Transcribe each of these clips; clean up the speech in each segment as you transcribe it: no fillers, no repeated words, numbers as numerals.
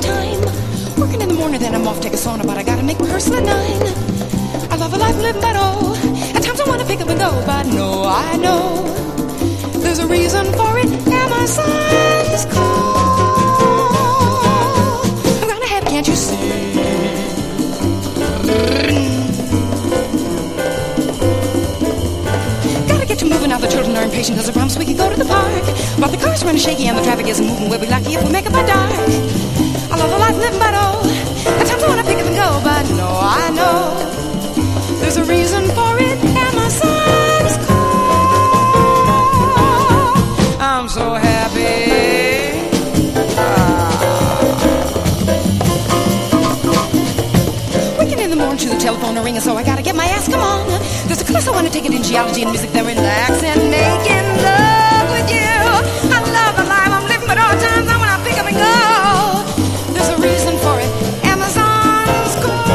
time. Working in the morning, then I'm off, take a sauna, but I gotta make rehearsal at 9. I love a life I'm living, but oh, at times I wanna pick up and go, but no, I know there's a reason for it, and my son's call. I'm gonna have, can't you see? Gotta get to moving now, the children are impatient because I promised we could go to the park. But the car's running shaky and the traffic isn't moving. We'll be lucky if we make it by dark. I love the life I'm living, but oh, at times I wanna pick up and go, but no, I know there's a reason for it, and my son's call. I'm so happy. Waking in the morning to the telephone ringing, so I gotta get my ass, come on. There's a class I wanna take it in geology and music. They're relaxing, making love with you. I love the life I'm living, but all times I wanna pick up and go. There's a reason for it, Amazon's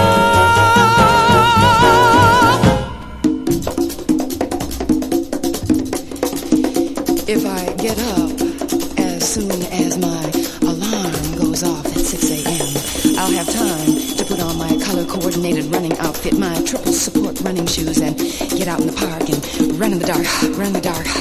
call. If I get up as soon as my alarm goes off at 6 a.m., I'll have time to put on my color-coordinated running outfit, my triple support running shoes, and get out in the park and run in the dark,